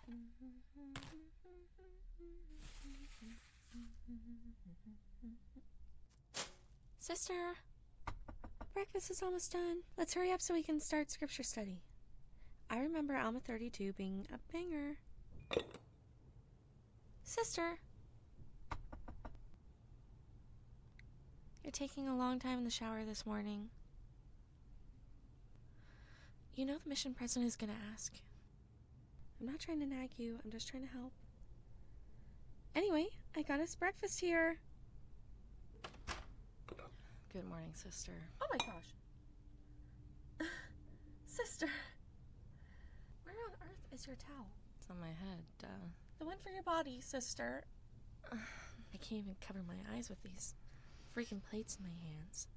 Sister, breakfast is almost done. Let's hurry up so we can start scripture study. I remember Alma 32 being a banger. Sister, you're taking a long time in the shower this morning. You know the mission president is going to ask. I'm not trying to nag you. I'm just trying to help. Anyway, I got us breakfast here. Good morning, sister. Oh my gosh. Sister, where on earth is your towel? It's on my head, The one for your body, sister. I can't even cover my eyes with these freaking plates in my hands.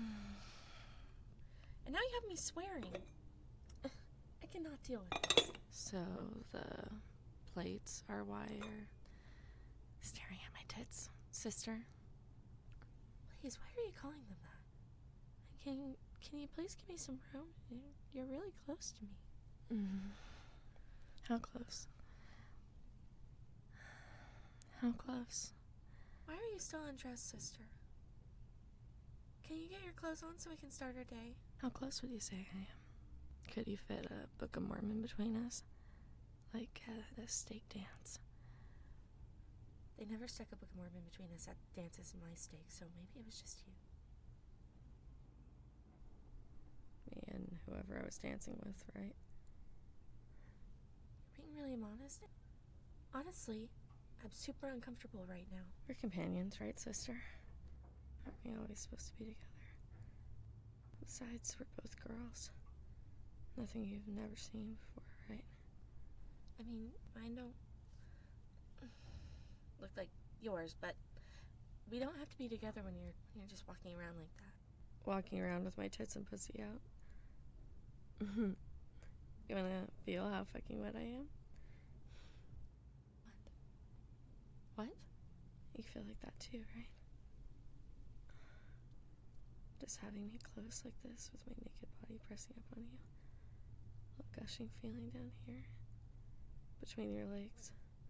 And now you have me swearing. I cannot deal with this. So the plates are why you're staring at my tits, sister? Please, why are you calling them that? Can you please give me some room? You're really close to me. How close? How close? Why are you still undressed, sister? Can you get your clothes on so we can start our day? How close would you say I am? Could you fit a Book of Mormon between us? Like a steak dance? They never stuck a Book of Mormon between us at dances and my steak, so maybe it was just you. Me and whoever I was dancing with, right? You're being really modest. Honestly, I'm super uncomfortable right now. We're companions, right, sister? Aren't we always supposed to be together? Besides, we're both girls. Nothing you've never seen before, right? I mean, mine don't look like yours, but we don't have to be together when you're just walking around like that. Walking around with my tits and pussy out. You wanna feel how fucking wet I am? What? You feel like that too, right? Just having me close like this with my naked body pressing up on you. A little gushing feeling down here. Between your legs.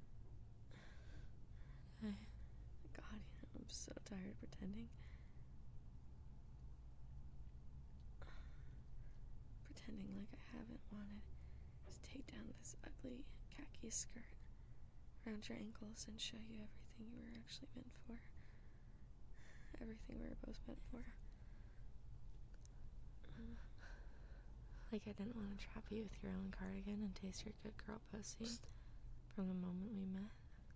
God, I'm so tired of pretending. Pretending like I haven't wanted to take down this ugly khaki skirt around your ankles and show you everything you were actually meant for. Everything we were both meant for. Like I didn't want to trap you with your own cardigan and taste your good girl pussy from the moment we met.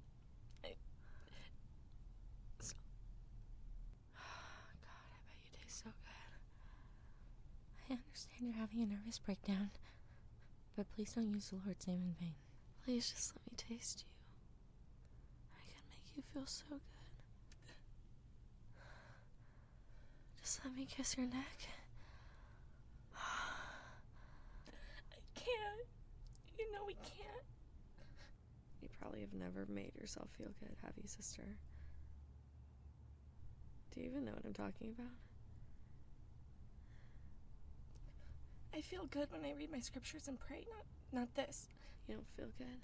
God, I bet you taste so good. I understand you're having a nervous breakdown, but please don't use the Lord's name in vain. Please just let me taste you. I can make you feel so good. Just let me kiss your neck. I can't. You know we can't. You probably have never made yourself feel good, have you, sister? Do you even know what I'm talking about? I feel good when I read my scriptures and pray, not this. You don't feel good?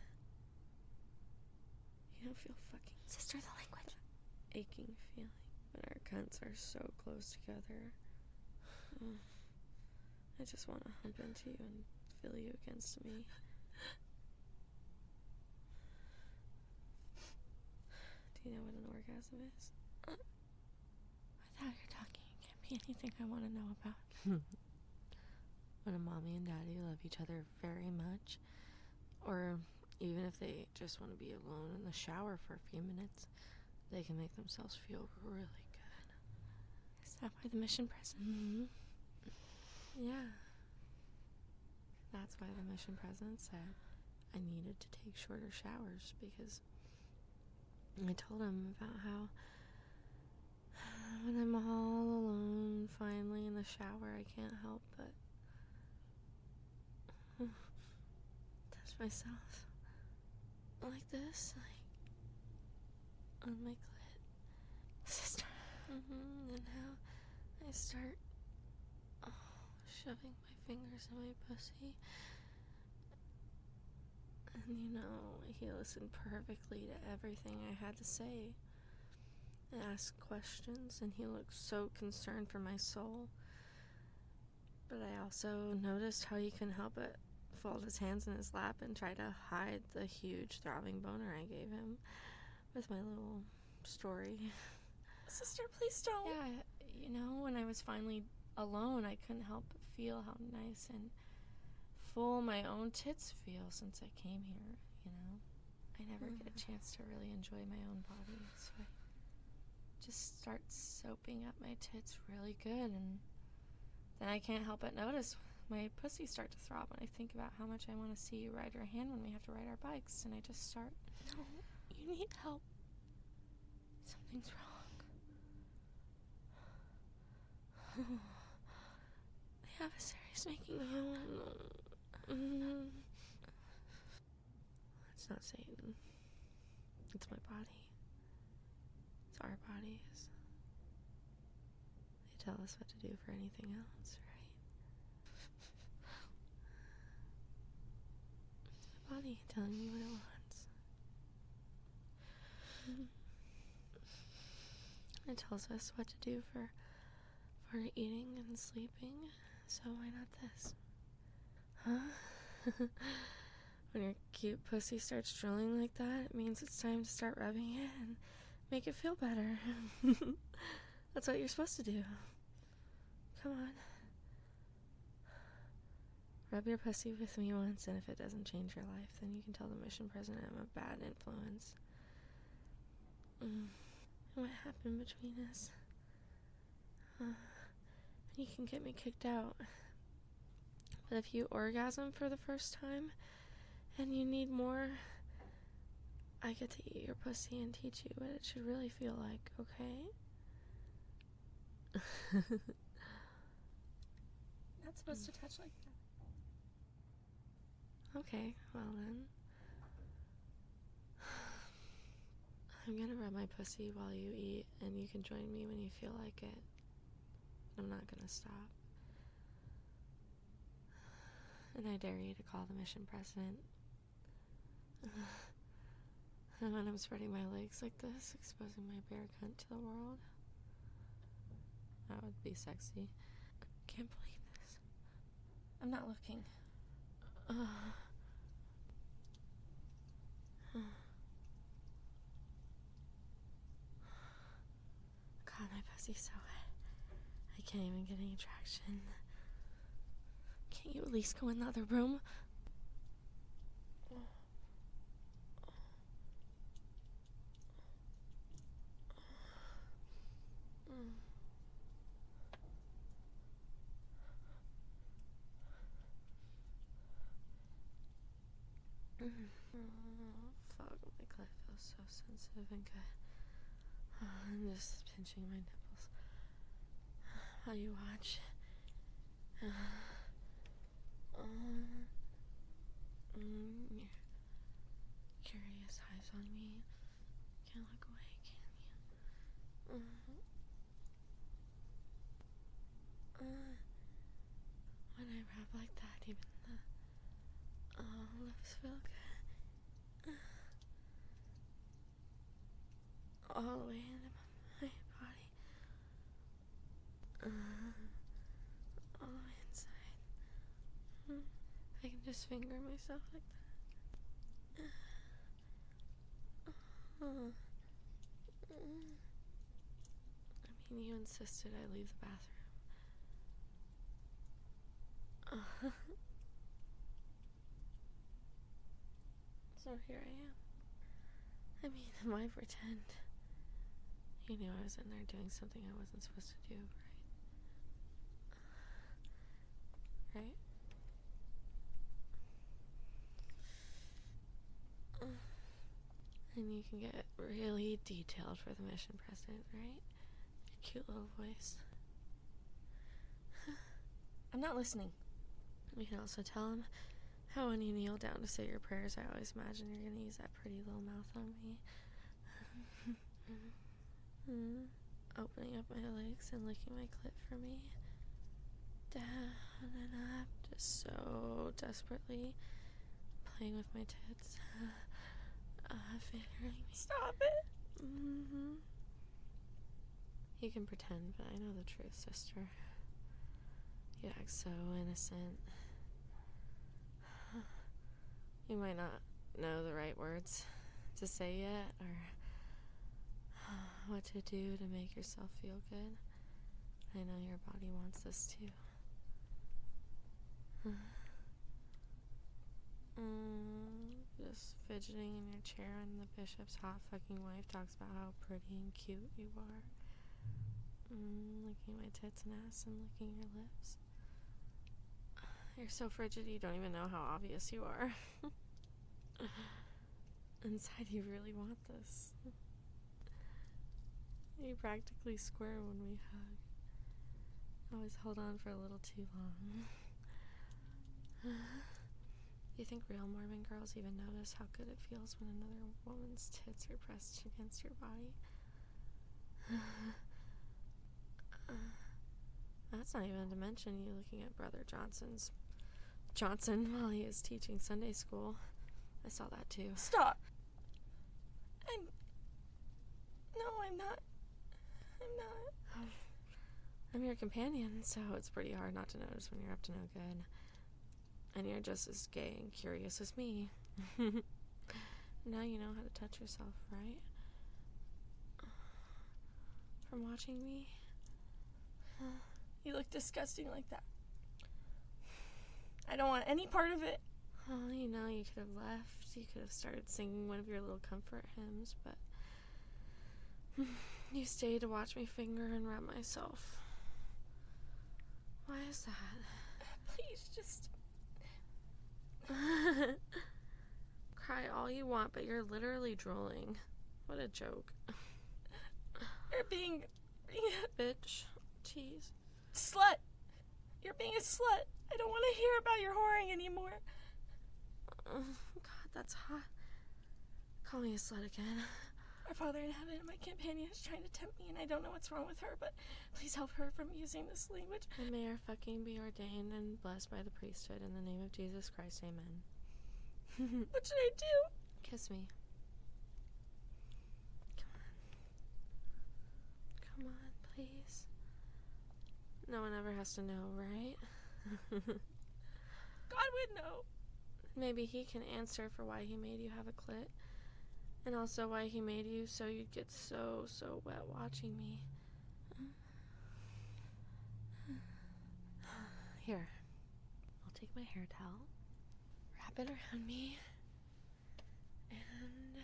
You don't feel fucking... Sister, the language. Aching feeling when our cunts are so close together. I just want to hump into you and feel you against me. Do you know what an orgasm is? Without your talking, it can't be anything I want to know about. When a mommy and daddy love each other very much, or even if they just want to be alone in the shower for a few minutes, they can make themselves feel really good. Is that why the mission president? Mm-hmm. Yeah. That's why the mission president said I needed to take shorter showers, because I told him about how when I'm all alone finally in the shower, I can't help but touch myself like this, like on my clit, Sister. and how I start shoving my fingers in my pussy, and And he listened perfectly to everything I had to say. I asked questions, and he looked so concerned for my soul. But I also noticed how he couldn't help but fold his hands in his lap and try to hide the huge throbbing boner I gave him with my little story. Sister, please don't. Yeah, when I was finally alone, I couldn't help but feel how nice and full my own tits feel since I came here, I never get a chance to really enjoy my own body, so I just start soaping up my tits really good, and then I can't help but notice my pussy start to throb when I think about how much I want to see you ride your hand when we have to ride our bikes, and I just start... No, you need help. Something's wrong. They have a serious making No. It's not Satan. It's my body. It's our bodies. They tell us what to do for anything else, right? It's my body telling me what it wants. It tells us what to do for eating and sleeping, so why not this? Huh? When your cute pussy starts drooling like that, it means it's time to start rubbing it and make it feel better. That's what you're supposed to do. Come on. Rub your pussy with me once, and if it doesn't change your life, then you can tell the mission president I'm a bad influence. What happened between us? You can get me kicked out. But if you orgasm for the first time and you need more, I get to eat your pussy and teach you what it should really feel like, okay? Not supposed to touch like that. Okay, well then. I'm gonna rub my pussy while you eat, and you can join me when you feel like it. I'm not gonna stop. And I dare you to call the mission president. And when I'm spreading my legs like this, exposing my bare cunt to the world, that would be sexy. Can't believe this. I'm not looking. God, my pussy's so wet. I can't even get any traction. Can't you at least go in the other room? Fuck, my clit feels so sensitive and good. I'm just pinching my nipples while you watch. Your curious eyes on me. Can't look away, can you? When I rub like that, even the lips feel good. All the way into my body. All the way inside. I can just finger myself like that. I mean, you insisted I leave the bathroom. So here I am. I mean, why pretend? You knew I was in there doing something I wasn't supposed to do, right? Right? And you can get really detailed for the mission president, right? Your cute little voice. I'm not listening. You can also tell him how when you kneel down to say your prayers, I always imagine you're going to use that pretty little mouth on me. Opening up my legs and licking my clit for me. Down and up, just so desperately playing with my tits. Fingering me. Stop it. Mm-hmm. You can pretend, but I know the truth, sister. You act so innocent. You might not know the right words to say yet, or what to do to make yourself feel good. I know your body wants this too. Just fidgeting in your chair and the bishop's hot fucking wife talks about how pretty and cute you are. Licking my tits and ass and licking your lips. You're so frigid you don't even know how obvious you are. Inside you really want this. You practically squirm when we hug. Always hold on for a little too long. Do you think real Mormon girls even notice how good it feels when another woman's tits are pressed against your body? That's not even to mention you looking at Brother Johnson while he is teaching Sunday school. I saw that too. Stop. I'm not. I'm your companion, so it's pretty hard not to notice when you're up to no good. And you're just as gay and curious as me. Now you know how to touch yourself, right? From watching me? You look disgusting like that. I don't want any part of it. Oh, you know, you could have left. You could have started singing one of your little comfort hymns, but you stayed to watch me finger and rub myself. Why is that? Please, just... Cry all you want, but you're literally drooling. What a joke. You're being a Bitch. Jeez. slut. You're being a slut. I don't want to hear about your whoring anymore. Oh, God, that's hot. Call me a slut again. Our Father in heaven, my companion is trying to tempt me, and I don't know what's wrong with her, but please help her from using this language. And may our fucking be ordained and blessed by the priesthood in the name of Jesus Christ, amen. What should I do? Kiss me. Come on, please. No one ever has to know, right? God would know. Maybe he can answer for why he made you have a clit. And also why he made you so you'd get so wet watching me. Here. I'll take my hair towel, wrap it around me, and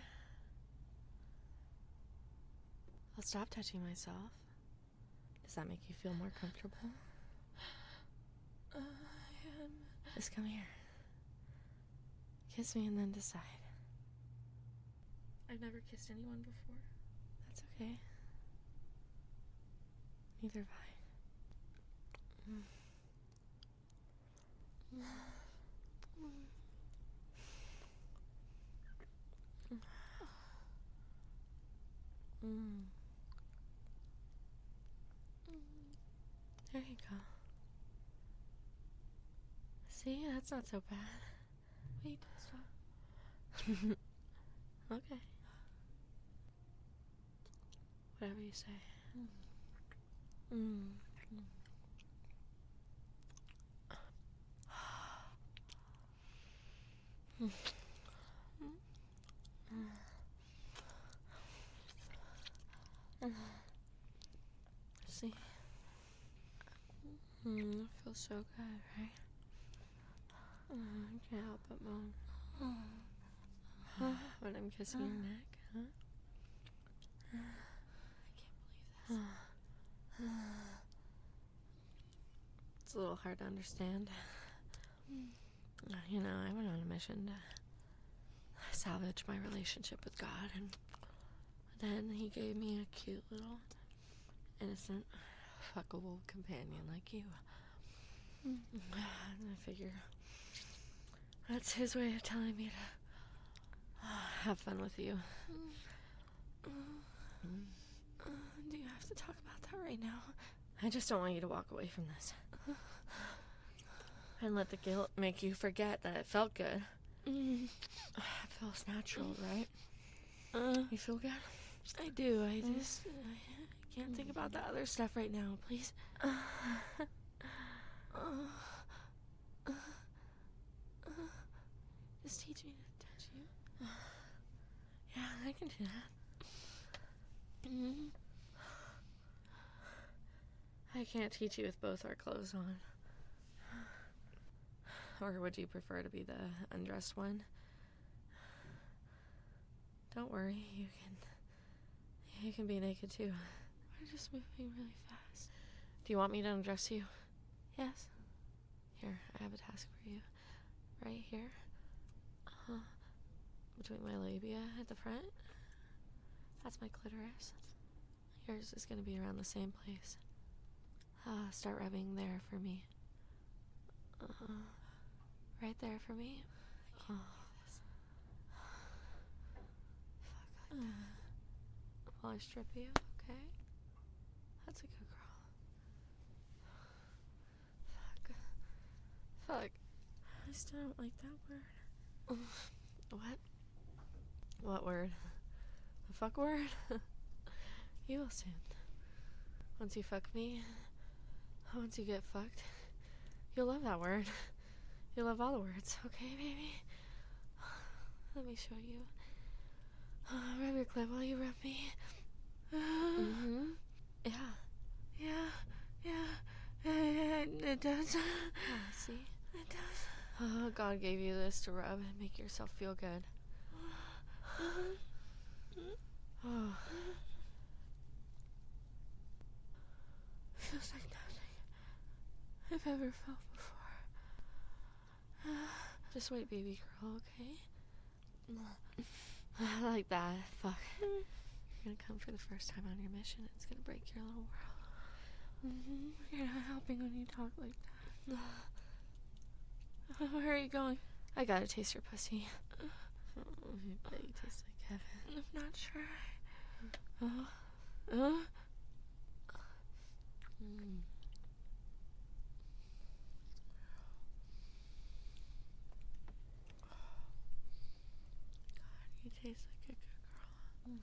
I'll stop touching myself. Does that make you feel more comfortable? Just come here. Kiss me and then decide. I've never kissed anyone before. That's okay. Neither have I. There you go. See, that's not so bad. Wait, stop. Okay. Whatever you say. See? Feels so good, right? I can't help but moan. When I'm kissing your neck, huh? I can't believe this. It's a little hard to understand. You know, I went on a mission to salvage my relationship with God, and then he gave me a cute little innocent, fuckable companion like you. And I figure that's his way of telling me to have fun with you. Do you have to talk about that right now? I just don't want you to walk away from this. And let the guilt make you forget that it felt good. That feels natural, right? You feel good? I do. I can't think about the other stuff right now, please. Just teach me to touch you. Yeah, I can do that. I can't teach you with both our clothes on. Or would you prefer to be the undressed one? Don't worry, you can be naked too. We're just moving really fast. Do you want me to undress you? Yes. Here, I have a task for you. Right here. Between my labia at the front. That's my clitoris. Yours is going to be around the same place. Start rubbing there for me. Right there for me. I can't do this. Fuck like that. While I strip you, okay? That's a good girl. Fuck. I still don't like that word. What? What word? The fuck word? You will soon. Once you fuck me, once you get fucked, you'll love that word. You'll love all the words, okay, baby? Let me show you. Rub your clit while you rub me. Yeah. Yeah, it does. See? It does. God gave you this to rub and make yourself feel good. Feels like nothing I've ever felt before. Just wait, baby girl, okay? Like that. Fuck. You're gonna come for the first time on your mission. It's gonna break your little world. You're not helping when you talk like that. Where are you going? I gotta taste your pussy. You taste like heaven. I'm not sure. God, you taste like a good girl.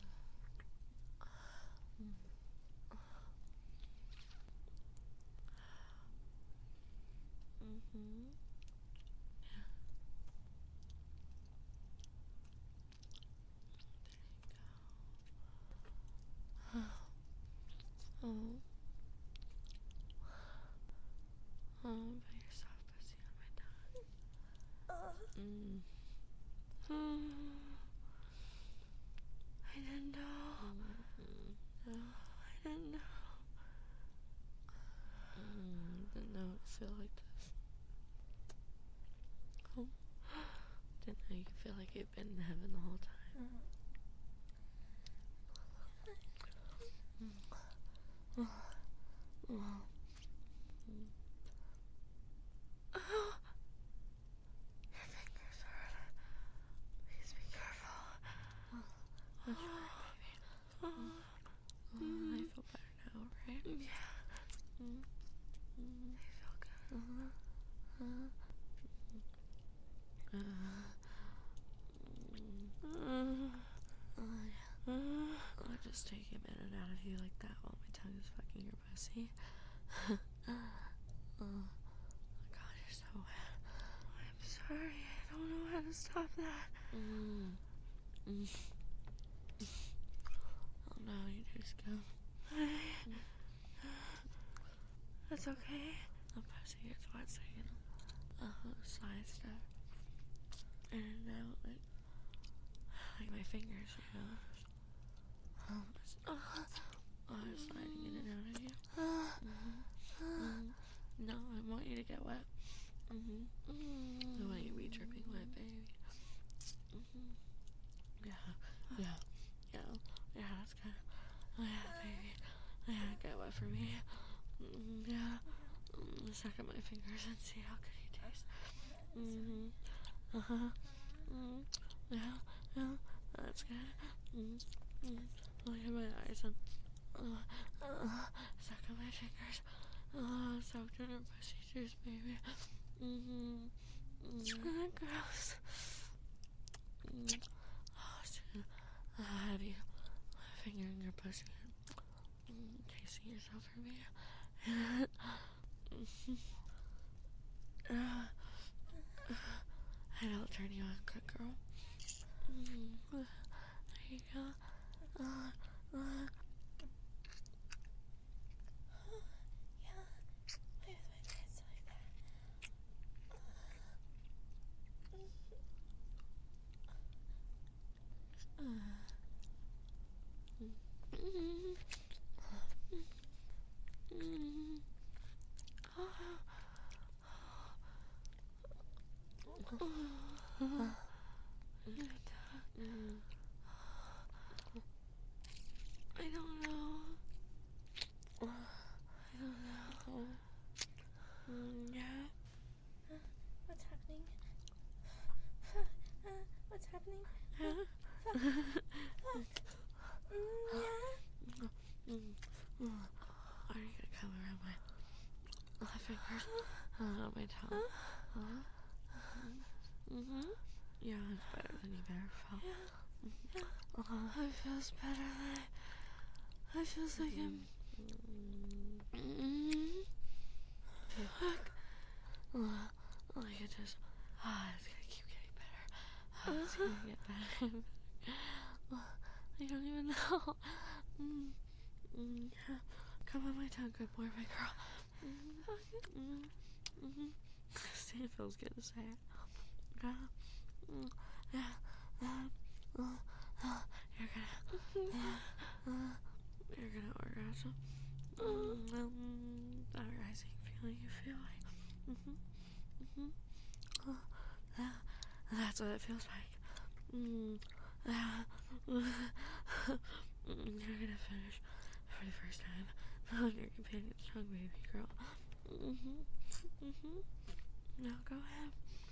Put your soft pussy on my tongue. I didn't know. No. I didn't know. Didn't know it feel like this. Didn't know you could feel like you've been in heaven the whole time. Your fingers hurt. Please be careful. That's right, baby. I feel better now, right? Yeah. They feel good. I'll just take a minute out of you like that while my tongue is fucking your pussy. Oh God, you're so wet. I'm sorry. I don't know how to stop that. Oh no, you just go. That's okay. The pussy gets wet, so you can slide stuff in and out, like my fingers, you know. Sliding in and out of you. No, I want you to get wet. I want you to be dripping wet, baby. Yeah, that's good. Yeah, baby. Yeah, get wet for me. Yeah. Suck at my fingers and see how good you taste. Yeah, that's good. Look at my eyes and suck at my fingers. Soaked in her pussy juice, baby. Gross. Oh, shit. I have you fingering your pussy. Tasting yourself for me. And I'll turn you on, good girl. There you go. Yeah. Why is my face like that? I don't know. Yeah. What's happening? What's happening? Yeah. Are you gonna come around my fingers? On my tongue? Yeah, it's better than you've ever felt. It feels better than it feels like I'm fuck. Like it just it's gonna keep getting better. It's gonna get better. I don't even know. Come on my tongue, good boy, my girl. It feels good to say it. You're gonna orgasm. That rising feeling you feel like. That's what it feels like. You're gonna finish for the first time on your companion's tongue, baby girl. Now go ahead.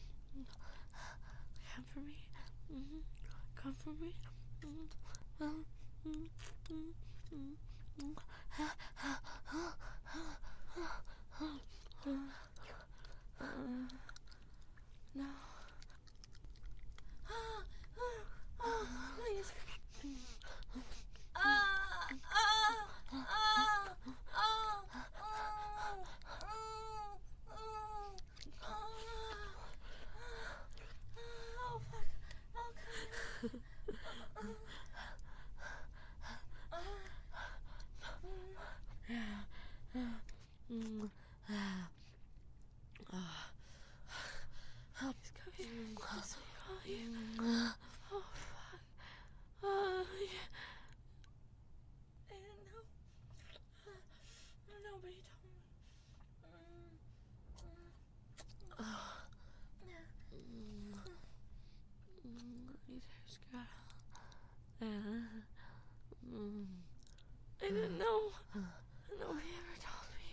Come for me. Come for me. No. Please. Oh, fuck. Oh, He's coming. Just call you. Oh, fuck. Yeah. I didn't know. Nobody told me. You just got. I didn't know. Nobody ever told me.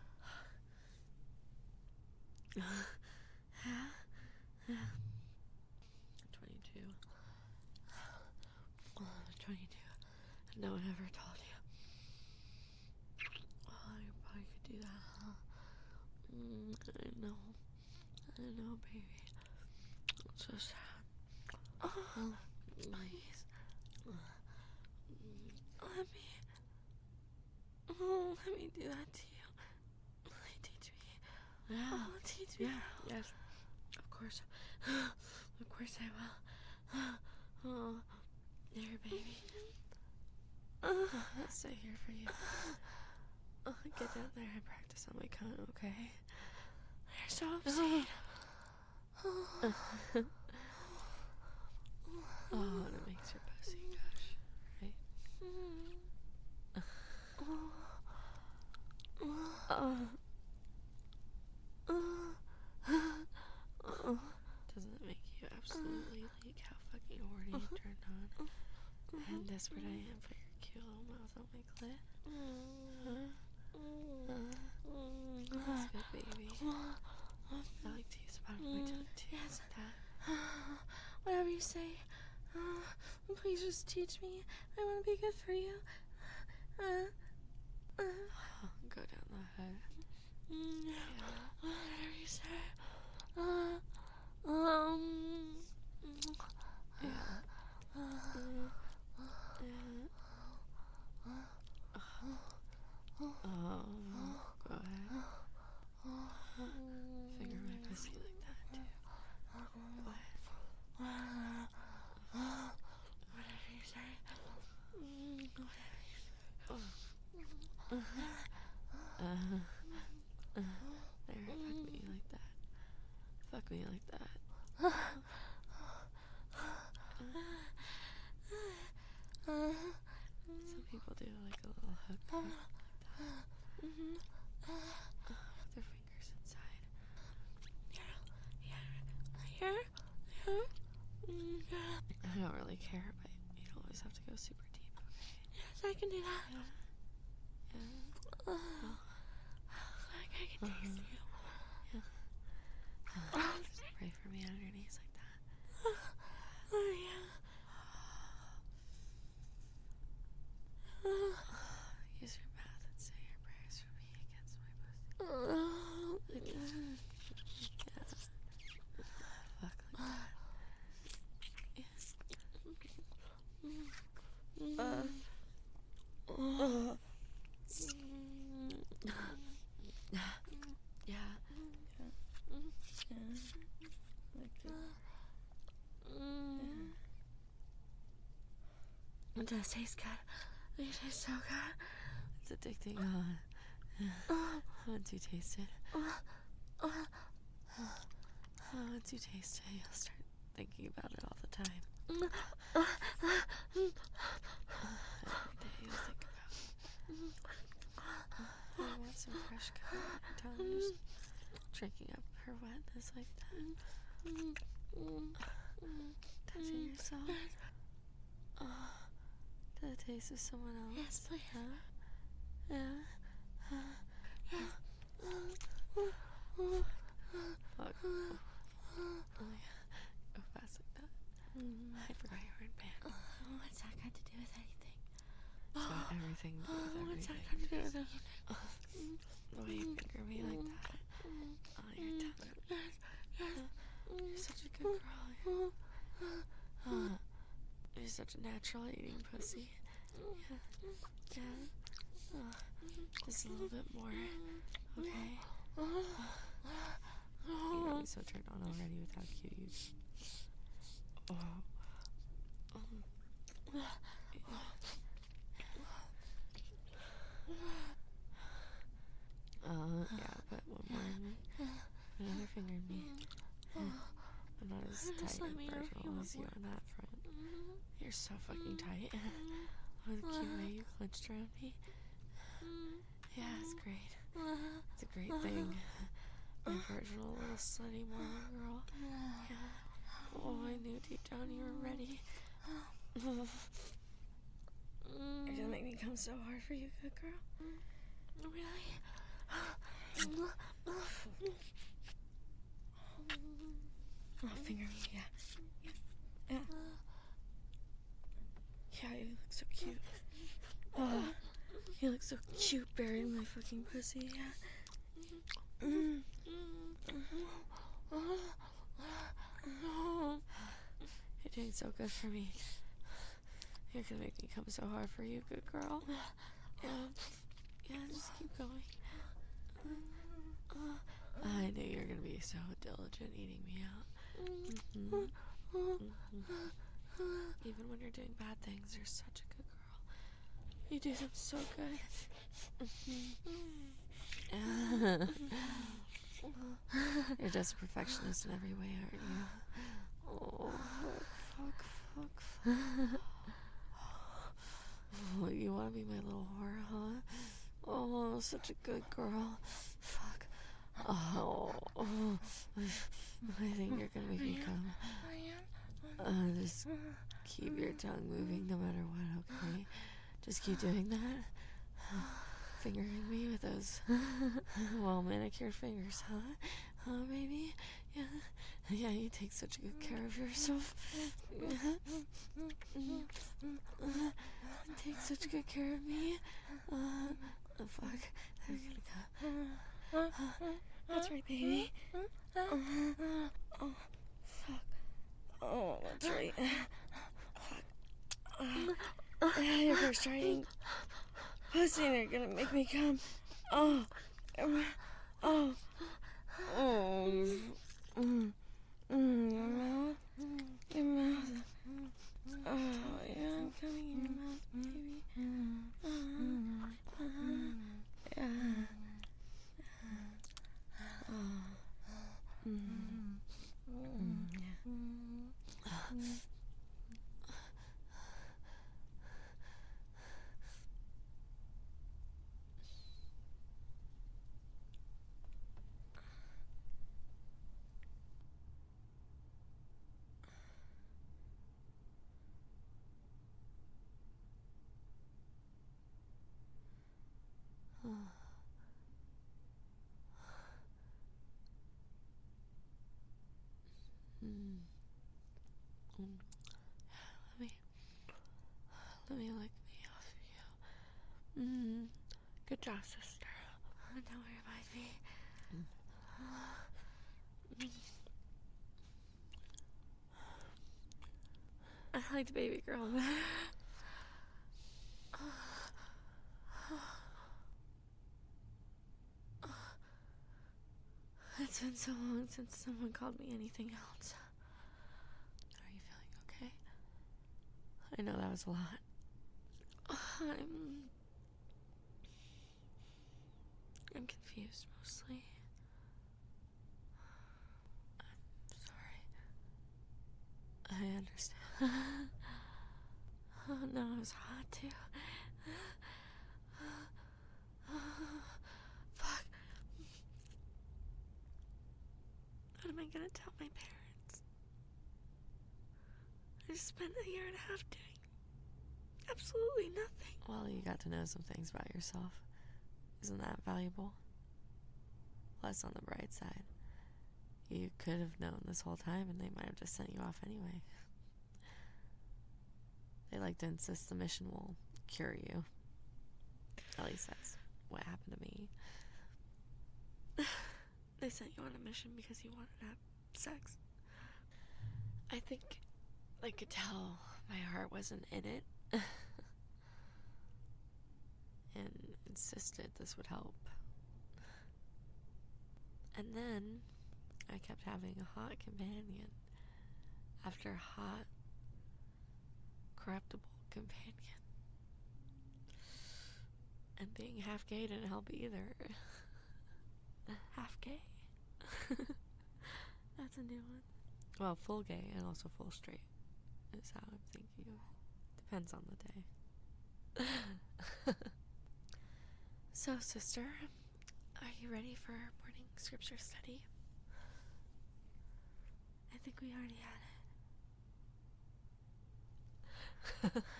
22. 22. No one ever told you. Oh, you probably could do that, huh? I know, baby. It's so sad. Please. Let me do that to you. Teach me. Yeah. Teach me. Yeah. Yes. Of course. Of course I will. Oh, there, baby. I'll stay here for you. Get down there and practice on my cunt, okay? You're so obscene. Oh, and it makes your pussy gush, right? Doesn't it make you absolutely like how fucking horny you turned on? And desperate I am for your cute little mouth on my clit? That's good, baby. I like to use the bottom of my tongue too. Yes. Like that. Whatever you say. Please just teach me. I want to be good for you. Go down the head. Whatever you say. Yeah. do like a little hook like that. With their fingers inside. I don't really care, but you don't always have to go super deep, okay? Yes, I can do that. Yeah. Like I can taste you. Just pray for me on your knees like that. Use your mouth and say your prayers for me against my pussy. Fuck like It does taste good. It tastes so good. it's addicting. Once you taste it, once you taste it, you'll start thinking about it all the time. Every day you think about it. I want some fresh coat on your tongue, just drinking up her wetness like that. Touching yourself. To the taste of someone else. Yes, please. Huh? Yeah. Fuck. Oh yeah. Go fast like that. I forgot you were in band. What's that got to do with anything? It's got everything to do with What's that everything. got to do with anything? The way you finger me like that. Oh, your tongue. You're such a good girl. You're such a natural eating pussy. Yeah. Just a little bit more. Okay. You got me so turned on already with how cute you. Yeah, but one more in me. Another finger in me. I'm not as tight and virginal as you on that front. You're so fucking tight. Oh, the cute way you clenched around me. Yeah, it's great. It's a great thing. My virginal little slutty Mormon girl. Yeah. Oh, I knew deep down you were ready. You're gonna make me come so hard for you, good girl. Really? Oh, finger me, yeah. Yeah. Yeah, you look so cute. Oh, you look so cute buried in my fucking pussy, yeah. You're doing so good for me. You're gonna make me come so hard for you, good girl. Yeah, just keep going. I knew you were gonna be so diligent eating me out. Even when you're doing bad things, you're such a good girl. You do them so good. You're just a perfectionist in every way, aren't you? Oh, fuck. Oh, you want to be my little whore, huh? Oh, such a good girl. Fuck. Oh, I think you're gonna make me come. Just keep your tongue moving no matter what, okay? Just keep doing that. Fingering me with those well manicured fingers, huh? Huh, baby? Yeah. Yeah, you take such good care of yourself. Take such good care of me. Fuck. I'm gonna go. That's right, baby. Oh, fuck. Oh, that's right. Fuck. You're first trying pussy and you're gonna make me come. Oh. Your mouth. Your mouth. Oh, yeah, I'm coming in your mouth, baby. Yeah. Let me lick me off of you. Good job, sister. Don't remind me. I liked baby girl better. It's been so long since someone called me anything else. Are you feeling okay? I know that was a lot. I'm confused mostly. I'm sorry. I understand. Oh no, it was hot too. Fuck. What am I gonna tell my parents? I just spent a year and a half doing absolutely nothing. Well, you got to know some things about yourself. Isn't that valuable? Plus, on the bright side, you could have known this whole time and they might have just sent you off anyway. They like to insist the mission will cure you. At least that's what happened to me. They sent you on a mission because you wanted to have sex. I think they could tell my heart wasn't in it. And insisted this would help. And then I kept having a hot companion after hot, corruptible companion. And being half gay didn't help either. Half gay? That's a new one. Well, full gay and also full straight is how I'm thinking of it. Depends on the day. So, sister, are you ready for our morning scripture study? I think we already had it.